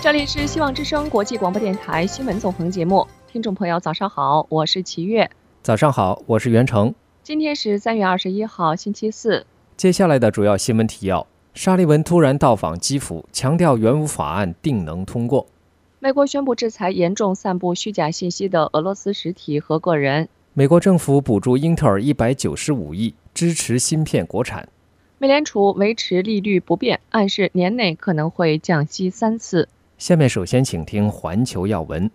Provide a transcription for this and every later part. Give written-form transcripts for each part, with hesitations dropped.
这里是希望之声国际广播电台新闻纵横节目，听众朋友早上好，我是齐月。 早上好，我是袁成。 今天是3月21号星期四。 接下来的主要新闻提要：沙利文突然到访基辅，强调援乌法案定能通过。 美国宣布制裁严重散布虚假信息的俄罗斯实体和个人。 美国政府补助英特尔195亿，支持芯片国产。 美联储维持利率不变，暗示年内可能会降息3次。 下面首先请听环球要闻。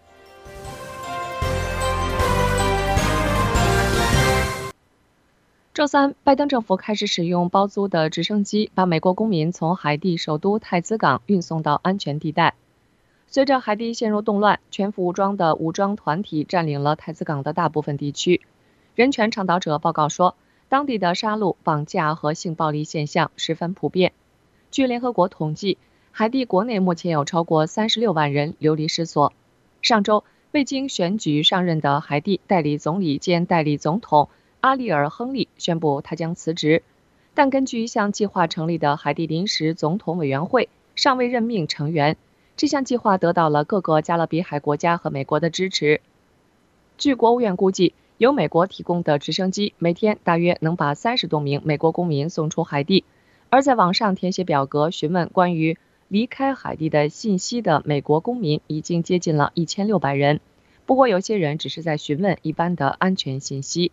周三，拜登政府开始使用包租的直升机，把美国公民从海地首都太子港运送到安全地带。随着海地陷入动乱，全副武装的武装团体占领了太子港的大部分地区。人权倡导者报告说，当地的杀戮、绑架和性暴力现象十分普遍。据联合国统计，海地国内目前有超过36万人流离失所。上周，未经选举上任的海地代理总理兼代理总统阿利尔·亨利宣布他将辞职，但根据一项计划成立的海地临时总统委员会尚未任命成员。这项计划得到了各个加勒比海国家和美国的支持。据国务院估计，由美国提供的直升机每天大约能把30多名美国公民送出海地，而在网上填写表格询问关于离开海地的信息的美国公民已经接近了1600人。不过有些人只是在询问一般的安全信息。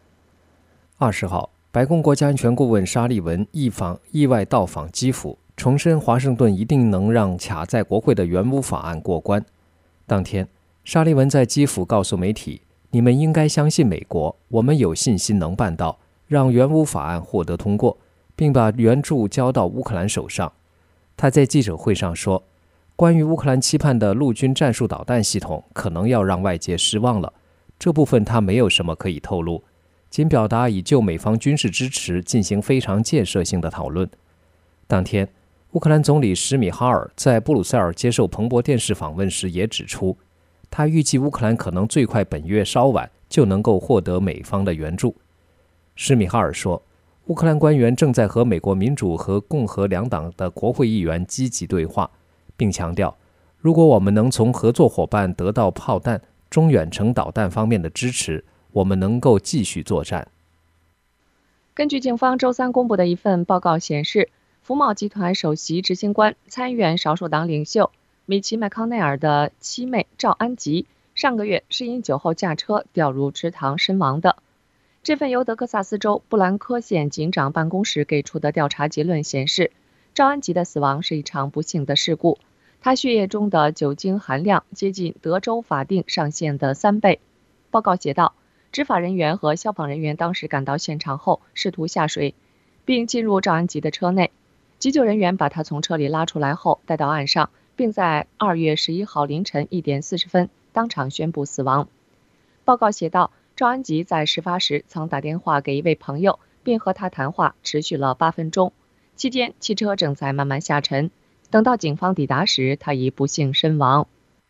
20号，白宫国家安全顾问沙利文意外到访基辅，重申华盛顿一定能让卡在国会的援乌法案过关。当天，沙利文在基辅告诉媒体，你们应该相信美国，我们有信心能办到，让援乌法案获得通过，并把援助交到乌克兰手上。他在记者会上说，关于乌克兰期盼的陆军战术导弹系统可能要让外界失望了，这部分他没有什么可以透露，仅表达已就美方军事支持进行非常建设性的讨论。当天，乌克兰总理什米哈尔在布鲁塞尔接受彭博电视访问时也指出，他预计乌克兰可能最快本月稍晚就能够获得美方的援助。什米哈尔说，乌克兰官员正在和美国民主和共和两党的国会议员积极对话，并强调，如果我们能从合作伙伴得到炮弹、中远程导弹方面的支持，我们能够继续作战。 根据警方周三公布的一份报告显示，福茂集团首席执行官、参议院少数党领袖米奇·麦康奈尔的妻妹赵安吉上个月是因酒后驾车掉入池塘身亡的。这份由德克萨斯州布兰科县警长办公室给出的调查结论显示，赵安吉的死亡是一场不幸的事故，他血液中的酒精含量接近德州法定上限的3倍。报告写道，执法人员和消防人员当时赶到现场后试图下水，并进入赵安吉的车内。急救人员把他从车里拉出来后带到岸上，并在2月11号凌晨1点40分当场宣布死亡。报告写道，赵安吉在事发时曾打电话给一位朋友，并和他谈话持续了8分钟，期间汽车正在慢慢下沉，等到警方抵达时，他已不幸身亡。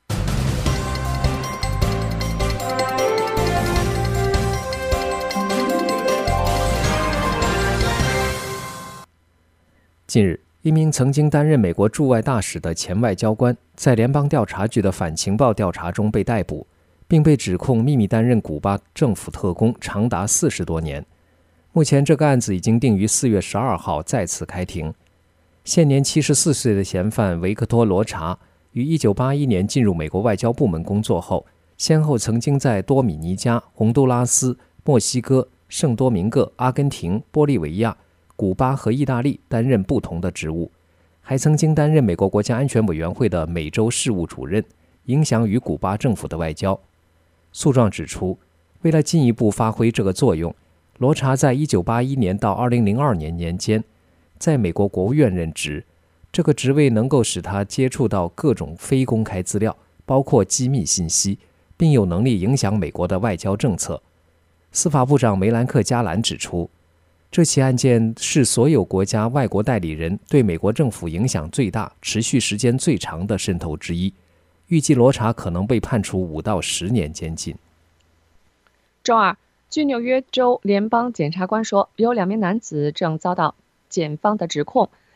近日，一名曾经担任美国驻外大使的前外交官在联邦调查局的反情报调查中被逮捕，并被指控秘密担任古巴政府特工长达40多年。目前这个案子已经定于4月12号再次开庭。现年74岁的嫌犯维克托·罗查于1981年进入美国外交部门工作后，先后曾经在多米尼加、洪都拉斯、墨西哥、圣多明各、阿根廷、玻利维亚、古巴和意大利担任不同的职务，还曾经担任美国国家安全委员会的美洲事务主任，影响与古巴政府的外交。诉状指出，为了进一步发挥这个作用，罗查在1981年到2002年年间在美国国务院任职，这个职位能够使他接触到各种非公开资料，包括机密信息，并有能力影响美国的外交政策。司法部长梅兰克·加兰指出，这起案件是所有国家外国代理人对美国政府影响最大、持续时间最长的渗透之一。预计罗查可能被判处5到10年监禁。 周二，据纽约州联邦检察官说，有2名男子正遭到检方的指控，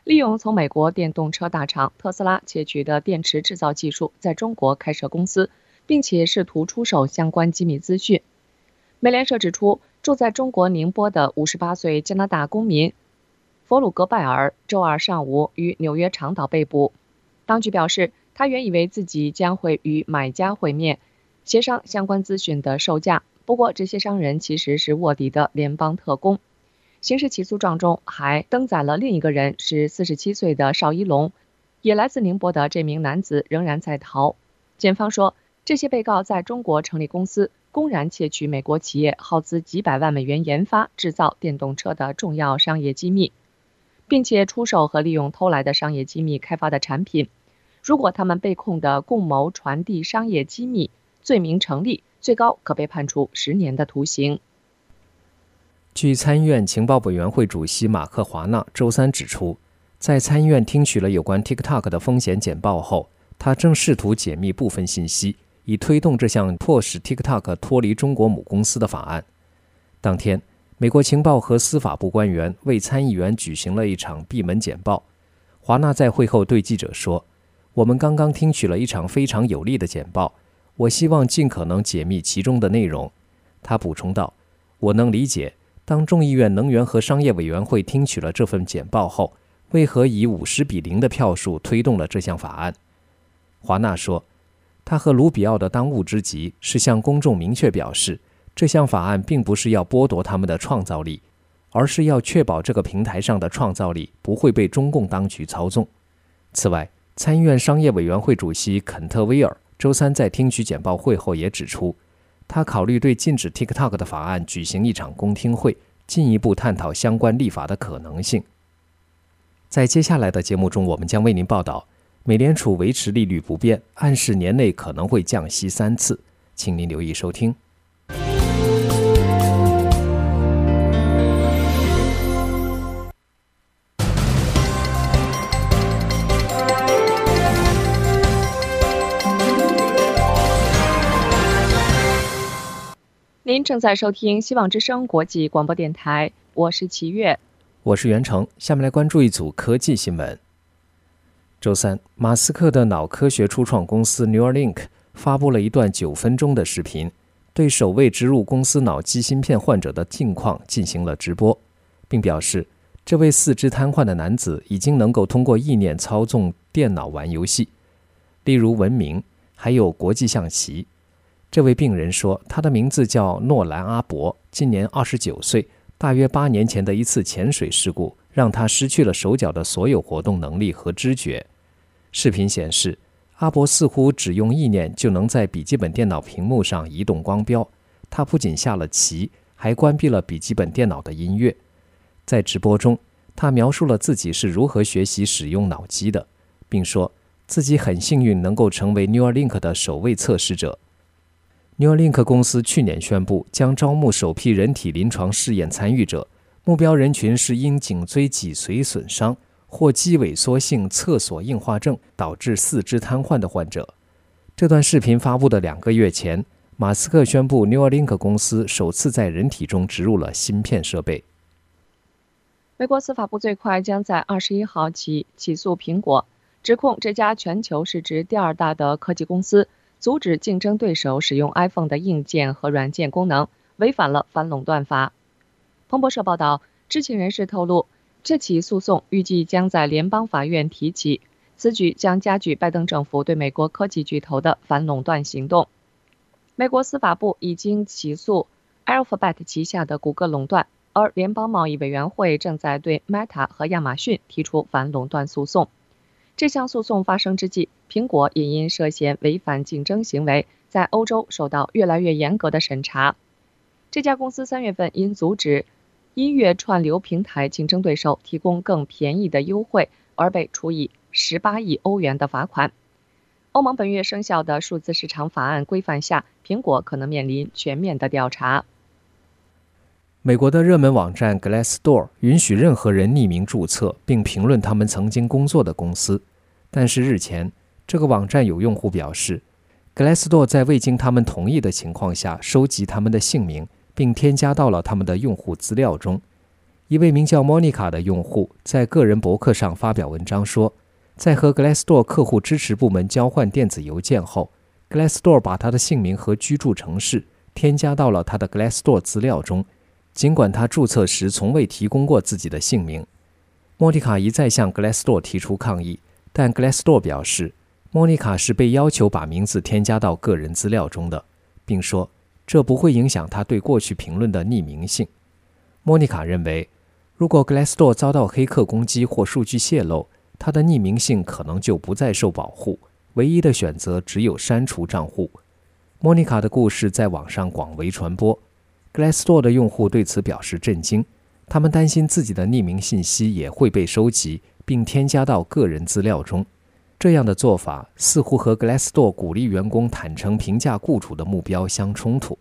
利用从美国电动车大厂特斯拉窃取的电池制造技术，在中国开设公司，并且试图出售相关机密资讯。美联社指出，住在中国宁波的58岁加拿大公民弗鲁格拜尔周二上午于纽约长岛被捕。当局表示，他原以为自己将会与买家会面，协商相关资讯的售价。不过，这些商人其实是卧底的联邦特工。刑事起诉状中还登载了另一个人，是47岁的邵一龙，也来自宁波的这名男子仍然在逃。检方说，这些被告在中国成立公司，公然窃取美国企业耗资几百万美元研发、制造电动车的重要商业机密，并且出售和利用偷来的商业机密开发的产品。如果他们被控的共谋传递商业机密罪名成立，最高可被判处10年的徒刑。 据参议院情报委员会主席马克·华纳周三指出，在参议院听取了有关 TikTok 的风险简报后，他正试图解密部分信息，以推动这项迫使 TikTok 脱离中国母公司的法案。当天，美国情报和司法部官员为参议员举行了一场闭门简报。华纳在会后对记者说，我们刚刚听取了一场非常有力的简报，我希望尽可能解密其中的内容。他补充道，我能理解当众议院能源和商业委员会听取了这份简报后，为何以50-0的票数推动了这项法案。华纳说，他和卢比奥的当务之急是向公众明确表示，这项法案并不是要剥夺他们的创造力，而是要确保这个平台上的创造力不会被中共当局操纵。此外，参议院商业委员会主席肯特·威尔周三在听取简报会后也指出，他考虑对禁止 TikTok 的法案举行一场公听会，进一步探讨相关立法的可能性。在接下来的节目中，我们将为您报道，美联储维持利率不变，暗示年内可能会降息3次，请您留意收听。 您正在收听希望之声国际广播电台，我是齐月， 我是袁成。下面来关注一组科技新闻。周三，马斯克的脑科学初创公司 Neuralink 发布了一段9分钟的视频，对首位植入公司脑机芯片患者的近况进行了直播，并表示这位4肢瘫痪的男子已经能够通过意念操纵电脑玩游戏，例如文明，还有国际象棋。这位病人说，他的名字叫诺兰·阿伯，今年29岁，大约8年前的一次潜水事故让他失去了手脚的所有活动能力和知觉。视频显示，阿伯似乎只用意念就能在笔记本电脑屏幕上移动光标，他不仅下了棋，还关闭了笔记本电脑的音乐。在直播中，他描述了自己是如何学习使用脑机的，并说自己很幸运能够成为 Neuralink 的首位测试者。Neuralink 公司去年宣布将招募首批人体临床试验参与者，目标人群是因颈椎脊髓损伤或肌萎缩性侧索硬化症导致4肢瘫痪的患者。这段视频发布的2个月前，马斯克宣布 Neuralink 公司首次在人体中植入了芯片设备。 美国司法部最快将在21号起诉苹果，指控这家全球市值第2大的科技公司阻止竞争对手使用 iPhone 的硬件和软件功能，违反了反垄断法。彭博社报道，知情人士透露，这起诉讼预计将在联邦法院提起，此举将加剧拜登政府对美国科技巨头的反垄断行动。美国司法部已经起诉 Alphabet 旗下的谷歌垄断，而联邦贸易委员会正在对 Meta 和亚马逊提出反垄断诉讼。这项诉讼发生之际，苹果也因涉嫌违反竞争行为，在欧洲受到越来越严格的审查。这家公司3月份因阻止音乐串流平台竞争对手提供更便宜的优惠，而被处以18亿欧元的罚款。欧盟本月生效的数字市场法案规范下，苹果可能面临全面的调查。 美国的热门网站 Glassdoor 允许任何人匿名注册并评论他们曾经工作的公司，但是日前，这个网站有用户表示， Glassdoor 在未经他们同意的情况下收集他们的姓名，并添加到了他们的用户资料中。 一位名叫 Monica 的用户在个人博客上发表文章说，在和 Glassdoor 客户支持部门交换电子邮件后， Glassdoor 把他的姓名和居住城市添加到了他的 Glassdoor 资料中，尽管他注册时从未提供过自己的姓名。莫妮卡一再向 Glassdoor 提出抗议，但 Glassdoor 表示，莫妮卡是被要求把名字添加到个人资料中的，并说这不会影响他对过去评论的匿名性。莫妮卡认为，如果 Glassdoor 遭到黑客攻击或数据泄露，他的匿名性可能就不再受保护，唯一的选择只有删除账户。莫妮卡的故事在网上广为传播， Glassdoor 的用户对此表示震惊，他们担心自己的匿名信息也会被收集并添加到个人资料中。这样的做法似乎和 Glassdoor 鼓励员工坦诚评价雇主的目标相冲突。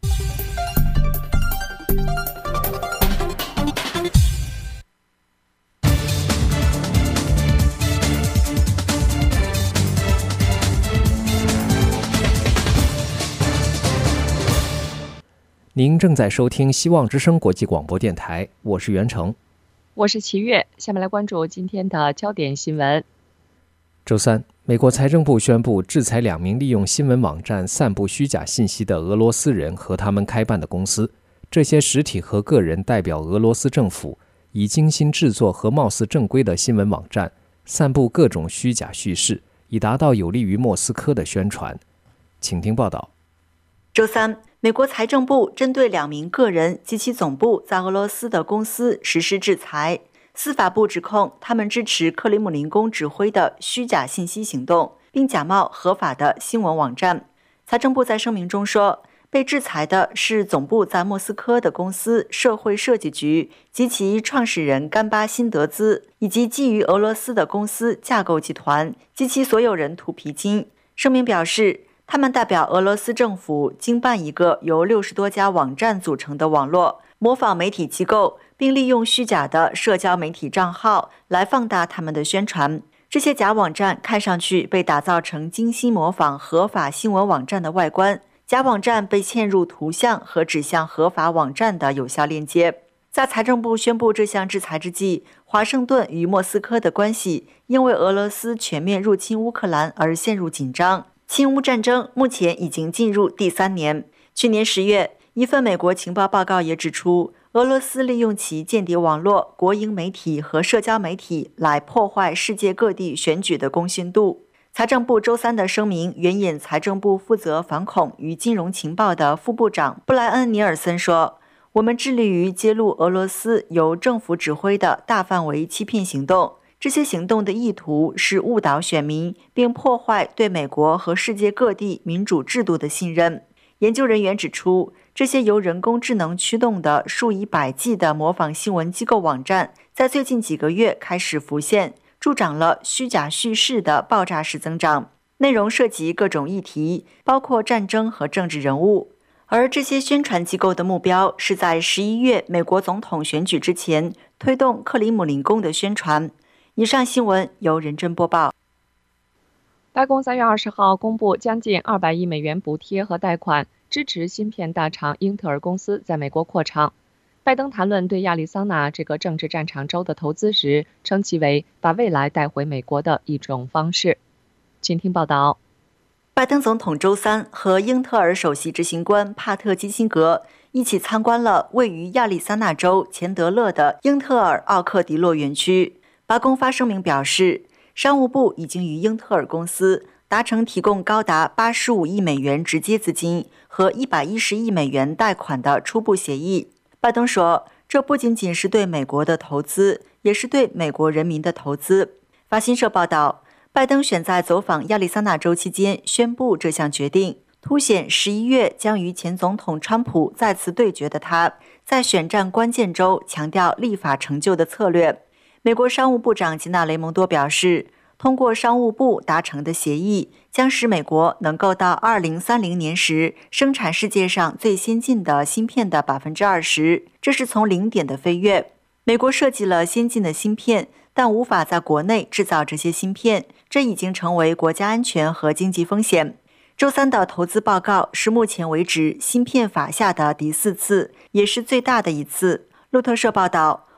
您正在收听希望之声国际广播电台，我是袁成， 我是齐月。下面来关注今天的焦点新闻。 周三，美国财政部宣布制裁2名利用新闻网站散布虚假信息的俄罗斯人和他们开办的公司。这些实体和个人代表俄罗斯政府，以精心制作和貌似正规的新闻网站，散布各种虚假叙事，以达到有利于莫斯科的宣传。请听报道。 周三，美国财政部针对2名个人及其总部在俄罗斯的公司实施制裁。司法部指控他们支持克里姆林宫指挥的虚假信息行动，并假冒合法的新闻网站。财政部在声明中说，被制裁的是总部在莫斯科的公司社会设计局及其创始人甘巴辛德兹，以及基于俄罗斯的公司架构集团及其所有人图皮金。声明表示，他们代表俄罗斯政府经办一个由60多家网站组成的网络，模仿媒体机构，并利用虚假的社交媒体账号来放大他们的宣传。这些假网站看上去被打造成精心模仿合法新闻网站的外观，假网站被嵌入图像和指向合法网站的有效链接。在财政部宣布这项制裁之际，华盛顿与莫斯科的关系因为俄罗斯全面入侵乌克兰而陷入紧张。侵乌战争目前已经进入第3年。去年10月，一份美国情报报告也指出，俄罗斯利用其间谍网络、国营媒体和社交媒体来破坏世界各地选举的公信度。财政部周三的声明援引财政部负责反恐与金融情报的副部长布莱恩·尼尔森说，我们致力于揭露俄罗斯由政府指挥的大范围欺骗行动。这些行动的意图是误导选民，并破坏对美国和世界各地民主制度的信任。研究人员指出，这些由人工智能驱动的数以百计的模仿新闻机构网站，在最近几个月开始浮现，助长了虚假叙事的爆炸式增长。内容涉及各种议题，包括战争和政治人物。而这些宣传机构的目标是在11月美国总统选举之前推动克里姆林宫的宣传。以上新闻由任真播报。 白宫3月20号公布将近200亿美元补贴和贷款，支持芯片大厂英特尔公司在美国扩厂。拜登谈论对亚利桑那这个政治战场州的投资时，称其为把未来带回美国的一种方式。请听报道。 拜登总统周三和英特尔首席执行官帕特基辛格一起参观了位于亚利桑那州钱德勒的英特尔奥克迪洛园区。白宫发声明表示，商务部已经与英特尔公司达成提供高达85亿美元直接资金和110亿美元贷款的初步协议。拜登说，这不仅仅是对美国的投资，也是对美国人民的投资。法新社报道，拜登选在走访亚利桑那州期间宣布这项决定，凸显11月将与前总统川普再次对决的他，在选战关键州强调立法成就的策略。美国商务部长吉娜·雷蒙多表示，通过商务部达成的协议，将使美国能够到2030年时生产世界上最先进的芯片的20%，这是从0点的飞跃。美国设计了先进的芯片，但无法在国内制造这些芯片，这已经成为国家安全和经济风险。周三的投资报告是目前为止芯片法下的第4次，也是最大的一次。路透社报道，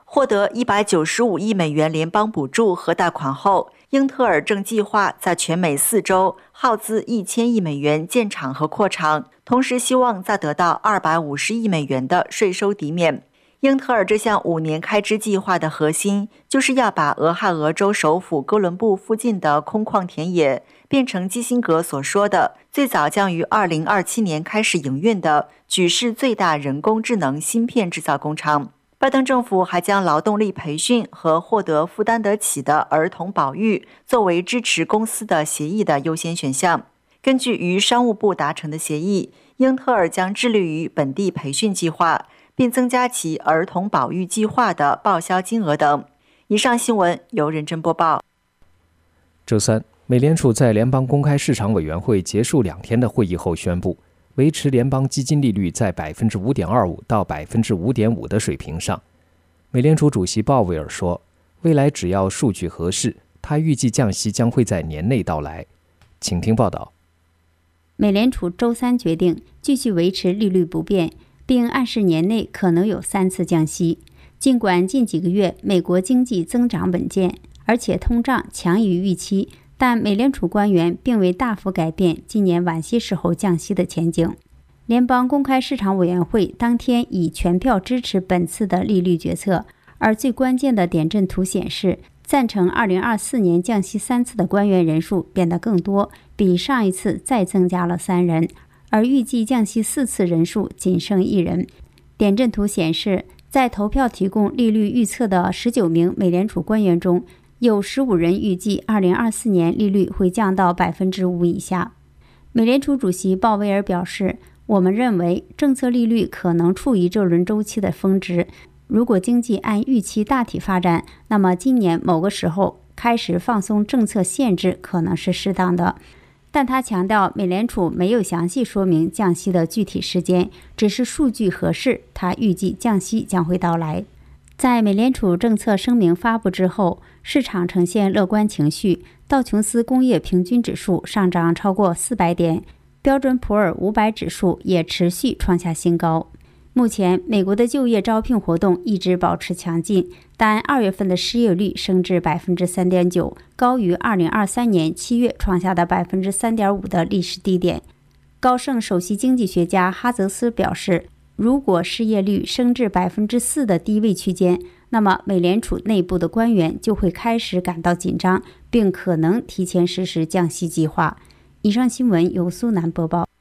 获得195亿美元联邦补助和贷款后，英特尔正计划在全美4州耗资1000亿美元建厂和扩厂，同时希望再得到250亿美元的税收抵免。英特尔这项5年开支计划的核心，就是要把俄亥俄州首府哥伦布附近的空旷田野变成基辛格所说的最早将于2027年开始营运的举世最大人工智能芯片制造工厂。拜登政府还将劳动力培训和获得负担得起的儿童保育作为支持公司的协议的优先选项。根据与商务部达成的协议，英特尔将致力于本地培训计划，并增加其儿童保育计划的报销金额等。以上新闻由任真播报。 周三，美联储在联邦公开市场委员会结束2天的会议后宣布，维持联邦基金利率在 5.25% 到 5.5% 的水平上。美联储主席鲍威尔说，未来只要数据合适，他预计降息将会在年内到来。请听报道。 美联储周三决定继续维持利率不变，并暗示年内可能有3次降息。尽管近几个月美国经济增长稳健，而且通胀强于预期，但美联储官员并未大幅改变今年晚些时候降息的前景。联邦公开市场委员会当天以全票支持本次的利率决策，而最关键的点阵图显示，赞成2024年降息3次的官员人数变得更多，比上一次再增加了3人，而预计降息4次人数仅剩1人。点阵图显示，在投票提供利率预测的19名美联储官员中，有15人预计2024年利率会降到 5% 以下。美联储主席鲍威尔表示，我们认为政策利率可能处于这轮周期的峰值。如果经济按预期大体发展，那么今年某个时候开始放松政策限制可能是适当的。但他强调，美联储没有详细说明降息的具体时间，只是数据合适，他预计降息将会到来。在美联储政策声明发布之后，市场呈现乐观情绪，道琼斯工业平均指数上涨超过400点，标准普尔500指数也持续创下新高。目前，美国的就业招聘活动一直保持强劲，但2月份的失业率升至 3.9%， 高于2023年7月创下的 3.5% 的历史低点。高盛首席经济学家哈泽斯表示，如果失业率升至 4% 的低位区间，那么美联储内部的官员就会开始感到紧张，并可能提前实施降息计划。以上新闻由苏南播报。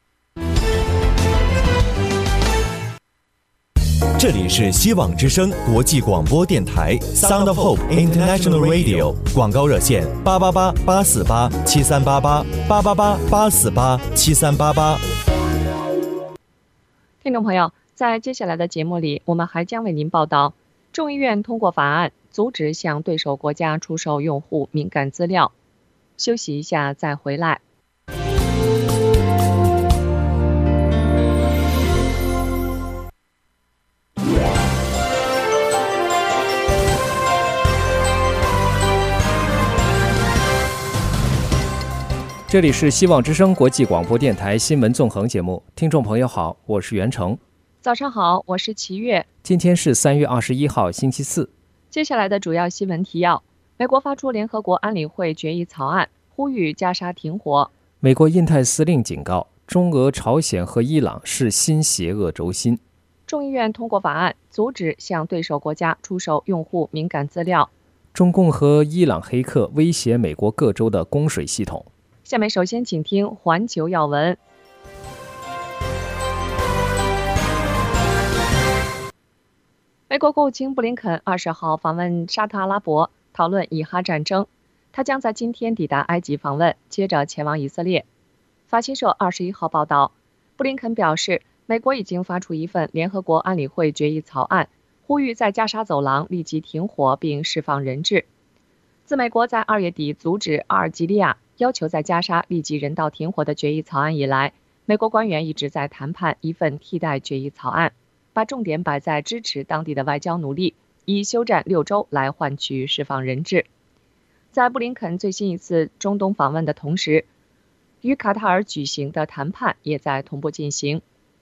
这里是希望之声国际广播电台 Sound of Hope International Radio， 广告热线888-848-7388，888-848-7388。 听众朋友，在接下来的节目里，我们还将为您报道，众议院通过法案，阻止向对手国家出售用户敏感资料。休息一下再回来。 这里是希望之声国际广播电台新闻纵横节目，听众朋友好，我是袁成。 早上好，我是齐月。 今天是3月21号，星期四。 接下来的主要新闻提要：美国发出联合国安理会决议草案，呼吁加沙停火。 美国印太司令警告，中俄、朝鲜和伊朗是新邪恶轴心。 众议院通过法案，阻止向对手国家出售用户敏感资料。 中共和伊朗黑客威胁美国各州的供水系统。 下面首先请听环球要闻。美国国务卿布林肯20号访问沙特阿拉伯，讨论以哈战争。他将在今天抵达埃及访问，接着前往以色列。法新社21号报道，布林肯表示，美国已经发出一份联合国安理会决议草案，呼吁在加沙走廊立即停火并释放人质。自美国在2月底阻止阿尔及利亚要求在加沙立即人道停火的决议草案以来，美国官员一直在谈判一份替代决议草案，把重点摆在支持当地的外交努力，以休战6周来换取释放人质。在布林肯最新一次中东访问的同时，与卡塔尔举行的谈判也在同步进行。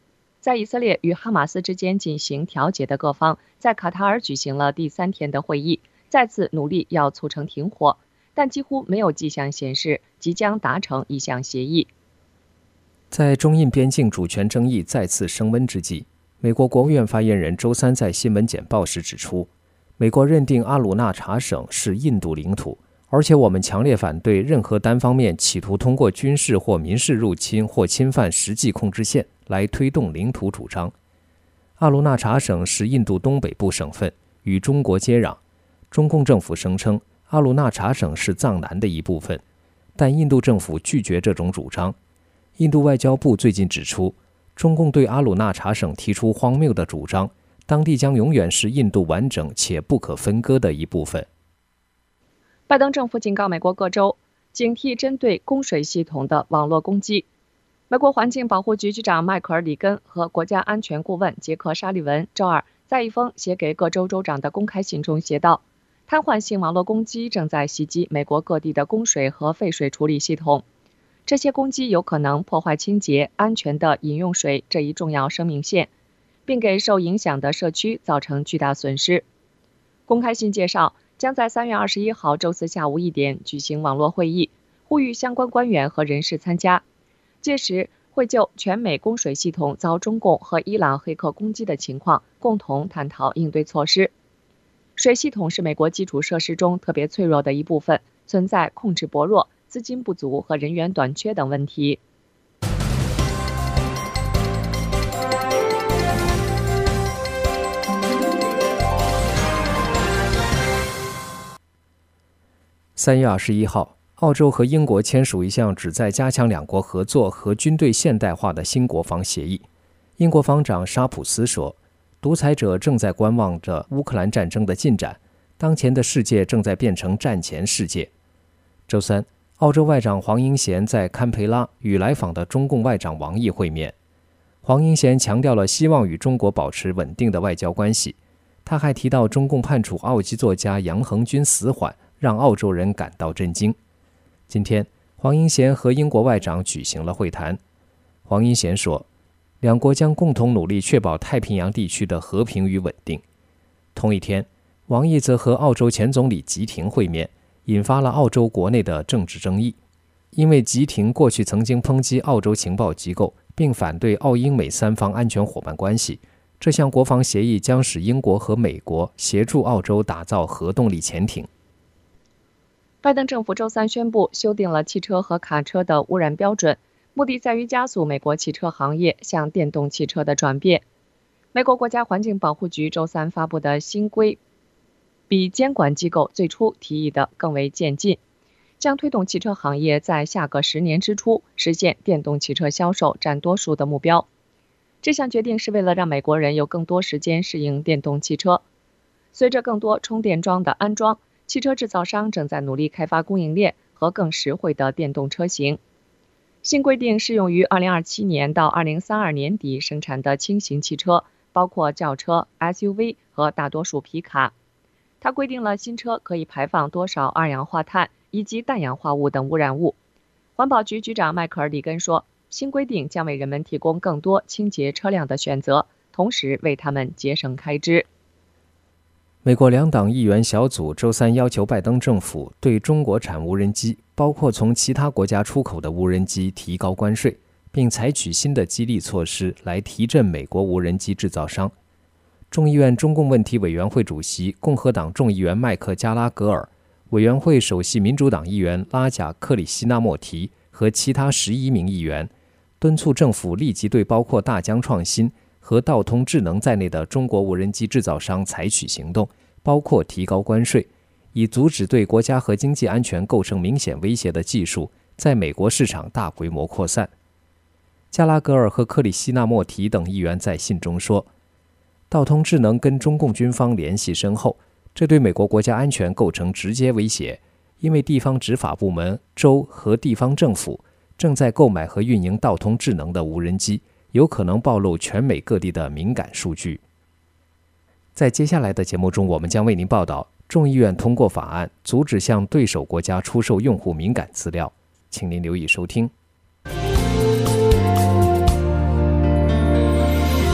在以色列与哈马斯之间进行调解的各方在卡塔尔举行了第3天的会议，再次努力要促成停火，但几乎没有迹象显示即将达成一项协议。 在中印边境主权争议再次升温之际，美国国务院发言人周三在新闻简报时指出，美国认定阿鲁纳查省是印度领土，而且我们强烈反对任何单方面企图通过军事或民事入侵或侵犯实际控制线来推动领土主张。阿鲁纳查省是印度东北部省份，与中国接壤。中共政府声称阿鲁纳查省是藏南的一部分，但印度政府拒绝这种主张。印度外交部最近指出，中共对阿鲁纳查省提出荒谬的主张，当地将永远是印度完整且不可分割的一部分。 拜登政府警告美国各州警惕针对供水系统的网络攻击。美国环境保护局局长迈克尔·里根和国家安全顾问杰克·沙利文周二在一封写给各州州长的公开信中写道，瘫痪性网络攻击正在袭击美国各地的供水和废水处理系统。这些攻击有可能破坏清洁、安全的饮用水这一重要生命线，并给受影响的社区造成巨大损失。公开信介绍，将在3月21号周四下午1点举行网络会议，呼吁相关官员和人士参加。届时会就全美供水系统遭中共和伊朗黑客攻击的情况共同探讨应对措施。水系统是美国基础设施中特别脆弱的一部分，存在控制薄弱、资金不足和人员短缺等问题。 3月21号，澳洲和英国签署一项旨在加强两国合作和军队现代化的新国防协议。英国防长沙普斯说，独裁者正在观望着乌克兰战争的进展，当前的世界正在变成战前世界。周三，澳洲外长黄英贤在堪培拉与来访的中共外长王毅会面。黄英贤强调了希望与中国保持稳定的外交关系。他还提到中共判处澳籍作家杨恒军死缓，让澳洲人感到震惊。今天，黄英贤和英国外长举行了会谈。黄英贤说，两国将共同努力确保太平洋地区的和平与稳定。同一天，王毅则和澳洲前总理吉廷会面，引发了澳洲国内的政治争议。因为吉廷过去曾经抨击澳洲情报机构，并反对澳英美三方安全伙伴关系，这项国防协议将使英国和美国协助澳洲打造核动力潜艇。 拜登政府周三宣布修订了汽车和卡车的污染标准，目的在于加速美国汽车行业向电动汽车的转变。美国国家环境保护局周三发布的新规比监管机构最初提议的更为渐进，将推动汽车行业在下个10年之初实现电动汽车销售占多数的目标。这项决定是为了让美国人有更多时间适应电动汽车。随着更多充电桩的安装，汽车制造商正在努力开发供应链和更实惠的电动车型。新规定适用于2027年到2032年底生产的轻型汽车，包括轿车、SUV 和大多数皮卡。它规定了新车可以排放多少二氧化碳以及氮氧化物等污染物。环保局局长迈克尔·里根说，新规定将为人们提供更多清洁车辆的选择，同时为他们节省开支。 美国两党议员小组周三要求拜登政府对中国产无人机，包括从其他国家出口的无人机提高关税，并采取新的激励措施来提振美国无人机制造商。众议院中共问题委员会主席共和党众议员麦克加拉格尔、委员会首席民主党议员拉贾克里希纳莫提和其他11名议员敦促政府立即对包括大疆创新和道通智能在内的中国无人机制造商采取行动，包括提高关税，以阻止对国家和经济安全构成明显威胁的技术在美国市场大规模扩散。加拉格尔和克里希纳莫提等议员在信中说，道通智能跟中共军方联系深厚，这对美国国家安全构成直接威胁，因为地方执法部门、州和地方政府正在购买和运营道通智能的无人机，有可能暴露全美各地的敏感数据。在接下来的节目中，我们将为您报道众议院通过法案，阻止向对手国家出售用户敏感资料，请您留意收听。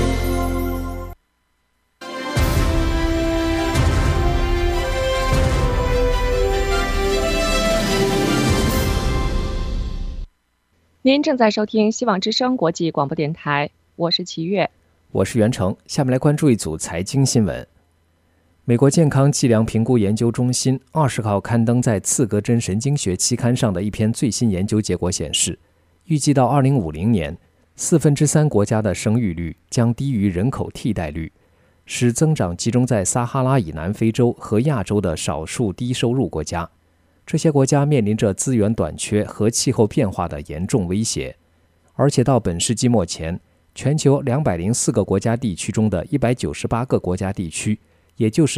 您正在收听希望之声国际广播电台，我是齐月， 我是袁成。下面来关注一组财经新闻。美国健康计量评估研究中心20号刊登在《刺格针神经学》期刊上的一篇最新研究结果显示，预计到2050年，3/4国家的生育率将低于人口替代率，使增长集中在撒哈拉以南非洲和亚洲的少数低收入国家。这些国家面临着资源短缺和气候变化的严重威胁，而且到本世纪末前，全球204个国家地区中的198个国家地区，也就是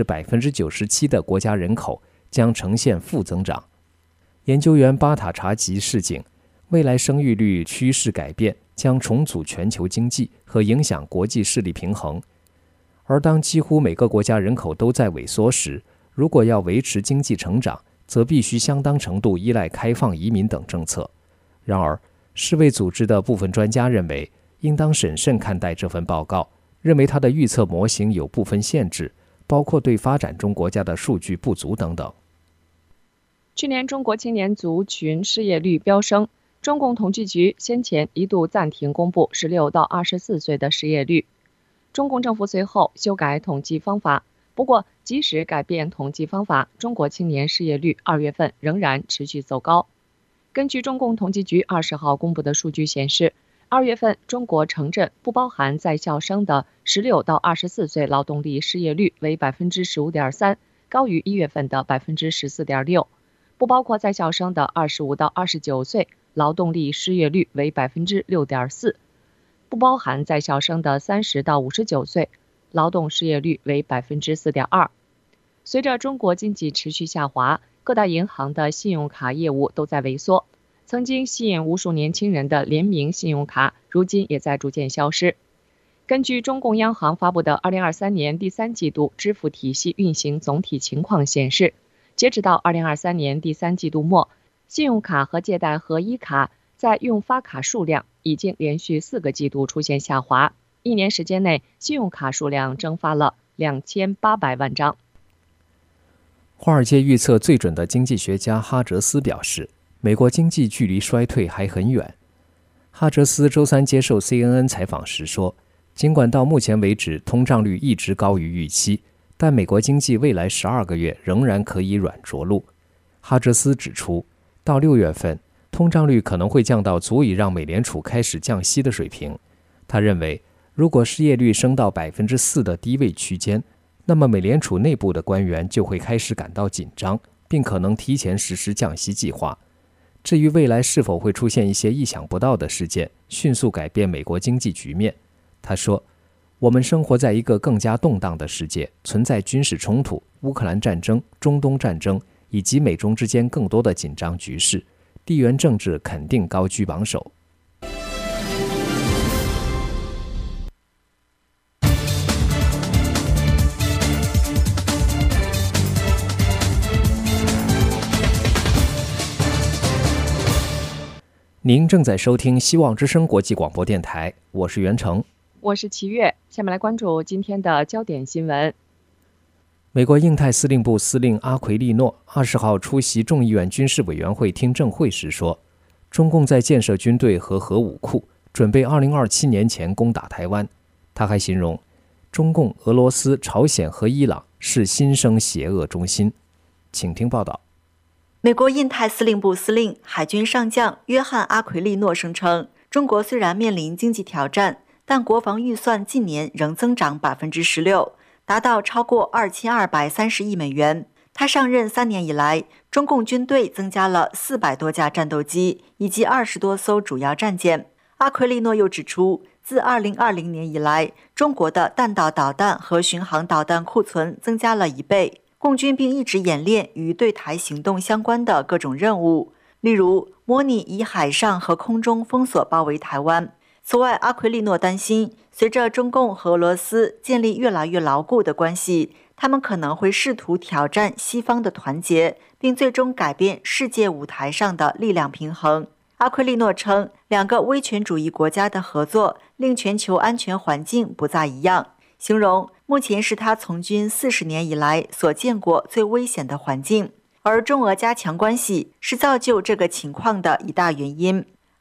97%的国家人口将呈现负增长。研究员巴塔查吉示警，未来生育率趋势改变将重组全球经济和影响国际势力平衡。而当几乎每个国家人口都在萎缩时，如果要维持经济成长，则必须相当程度依赖开放移民等政策。然而，世卫组织的部分专家认为，应当审慎看待这份报告，认为它的预测模型有部分限制，包括对发展中国家的数据不足等等。 去年中国青年族群失业率飙升，中共统计局先前一度暂停公布16到24岁的失业率。中共政府随后修改统计方法，不过即使改变统计方法，中国青年失业率2月份仍然持续走高。根据中共统计局20号公布的数据显示，2月份中国城镇不包含在校生的16到24岁劳动力失业率为 15.3%， 高于1月份的 14.6%。不包括在校生的25到29岁劳动力失业率为 6.4%， 不包含在校生的30到59岁劳动失业率为 4.2%。 随着中国经济持续下滑，各大银行的信用卡业务都在萎缩，曾经吸引无数年轻人的联名信用卡如今也在逐渐消失。根据中共央行发布的2023年第3季度支付体系运行总体情况显示，截止到2023年第3季度末，信用卡和借贷合一卡在用发卡数量已经连续4个季度出现下滑，1年时间内信用卡数量蒸发了2800万张。 华尔街预测最准的经济学家哈哲斯表示，美国经济距离衰退还很远。哈哲斯周三接受 CNN 采访时说，尽管到目前为止通胀率一直高于预期，但美国经济未来12个月仍然可以软着陆。哈哲斯指出，到6月份，通胀率可能会降到足以让美联储开始降息的水平。他认为，如果失业率升到 4% 的低位区间，那么美联储内部的官员就会开始感到紧张，并可能提前实施降息计划。至于未来是否会出现一些意想不到的事件，迅速改变美国经济局面，他说，我们生活在一个更加动荡的世界，存在军事冲突、乌克兰战争、中东战争以及美中之间更多的紧张局势，地缘政治肯定高居榜首。您正在收听希望之声国际广播电台，我是袁成， 我是齐月。下面来关注今天的焦点新闻。 美国印太司令部司令阿奎利诺20号出席众议院军事委员会听证会时说，中共在建设军队和核武库，准备2027年前攻打台湾。他还形容中共、俄罗斯、朝鲜和伊朗是新生邪恶中心。请听报道。 美国印太司令部司令海军上将约翰·阿奎利诺声称，中国虽然面临经济挑战，但国防预算近年仍增长 16%， 达到超过2230亿美元。他上任3年以来，中共军队增加了400多架战斗机以及20多艘主要战舰。阿奎利诺又指出，自2020年以来，中国的弹道导弹和巡航导弹库存增加了1倍。共军并一直演练与对台行动相关的各种任务，例如模拟以海上和空中封锁包围台湾。此外，阿奎利诺担心，随着中共和俄罗斯建立越来越牢固的关系，他们可能会试图挑战西方的团结，并最终改变世界舞台上的力量平衡。阿奎利诺称，2个威权主义国家的合作令全球安全环境不再一样，形容目前是他从军40年以来所见过最危险的环境，而中俄加强关系是造就这个情况的一大原因。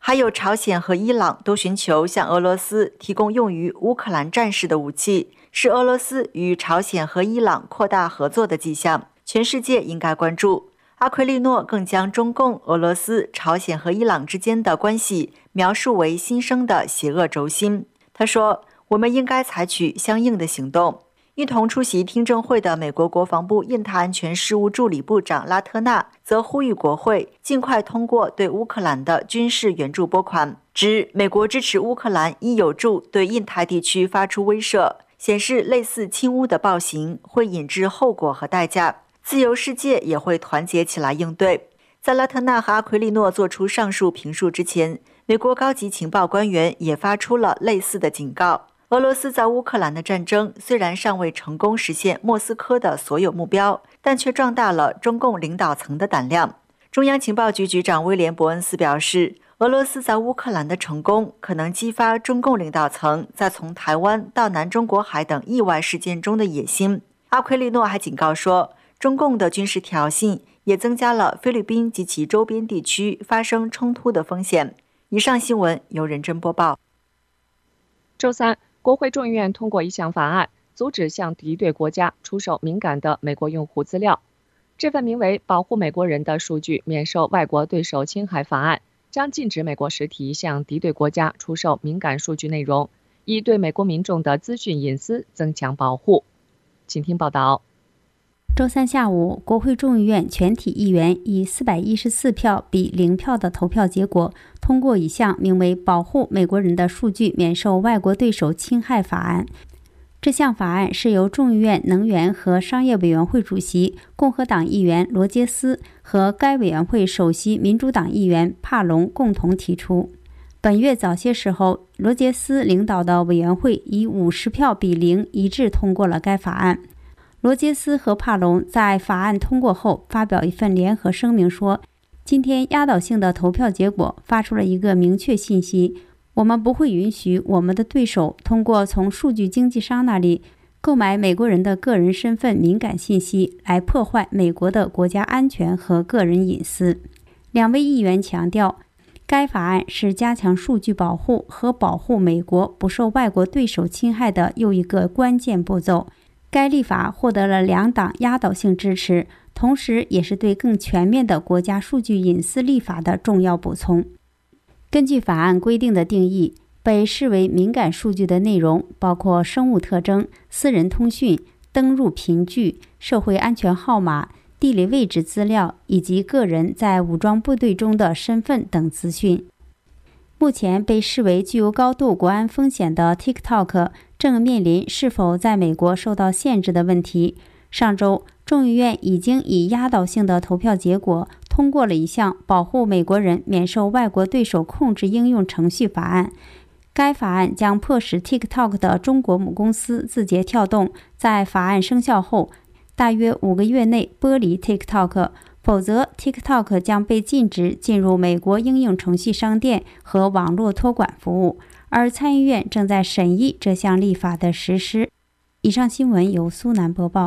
还有朝鲜和伊朗都寻求向俄罗斯提供用于乌克兰战事的武器，是俄罗斯与朝鲜和伊朗扩大合作的迹象，全世界应该关注。阿奎利诺更将中共、俄罗斯、朝鲜和伊朗之间的关系描述为新生的邪恶轴心。他说，我们应该采取相应的行动。一同出席听证会的美国国防部印太安全事务助理部长拉特纳则呼吁国会尽快通过对乌克兰的军事援助拨款，指美国支持乌克兰亦有助对印太地区发出威慑，显示类似侵乌的暴行会引致后果和代价，自由世界也会团结起来应对。在拉特纳和阿奎利诺做出上述评述之前，美国高级情报官员也发出了类似的警告。俄罗斯在乌克兰的战争虽然尚未成功实现莫斯科的所有目标，但却壮大了中共领导层的胆量。中央情报局局长威廉·伯恩斯表示，俄罗斯在乌克兰的成功可能激发中共领导层在从台湾到南中国海等意外事件中的野心。阿奎利诺还警告说，中共的军事挑衅也增加了菲律宾及其周边地区发生冲突的风险。以上新闻由任真播报。 周三，国会众议院通过一项法案，阻止向敌对国家出售敏感的美国用户资料。这份名为《保护美国人的数据免受外国对手侵害法案》将禁止美国实体向敌对国家出售敏感数据内容，以对美国民众的资讯隐私增强保护。请听报道。 周三下午，国会众议院全体议员以414票比0票的投票结果，通过一项名为《保护美国人的数据免受外国对手侵害法案》。这项法案是由众议院能源和商业委员会主席共和党议员罗杰斯和该委员会首席民主党议员帕隆共同提出。本月早些时候，罗杰斯领导的委员会以50票比0一致通过了该法案。罗杰斯和帕隆在法案通过后发表一份联合声明说，今天压倒性的投票结果发出了一个明确信息，我们不会允许我们的对手通过从数据经纪商那里购买美国人的个人身份敏感信息来破坏美国的国家安全和个人隐私。两位议员强调，该法案是加强数据保护和保护美国不受外国对手侵害的又一个关键步骤。该立法获得了两党压倒性支持，同时也是对更全面的国家数据隐私立法的重要补充。根据法案规定的定义，被视为敏感数据的内容包括生物特征、私人通讯、登入凭据、社会安全号码、地理位置资料以及个人在武装部队中的身份等资讯。目前被视为具有高度国安风险的 TikTok 正面临是否在美国受到限制的问题。上周，众议院已经以压倒性的投票结果通过了一项保护美国人免受外国对手控制应用程序法案。该法案将迫使 TikTok 的中国母公司字节跳动在法案生效后大约5个月内剥离 TikTok，否则 TikTok 将被禁止进入美国应用程序商店和网络托管服务，而参议院正在审议这项立法的实施。以上新闻由苏南播报。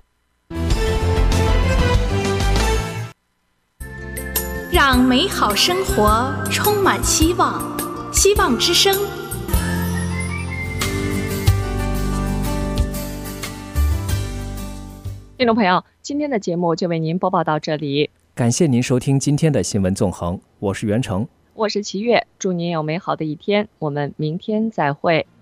让美好生活充满希望，希望之声。 听众朋友，今天的节目就为您播报到这里。 感谢您收听今天的新闻纵横，我是袁成， 我是齐月，祝您有美好的一天，我们明天再会。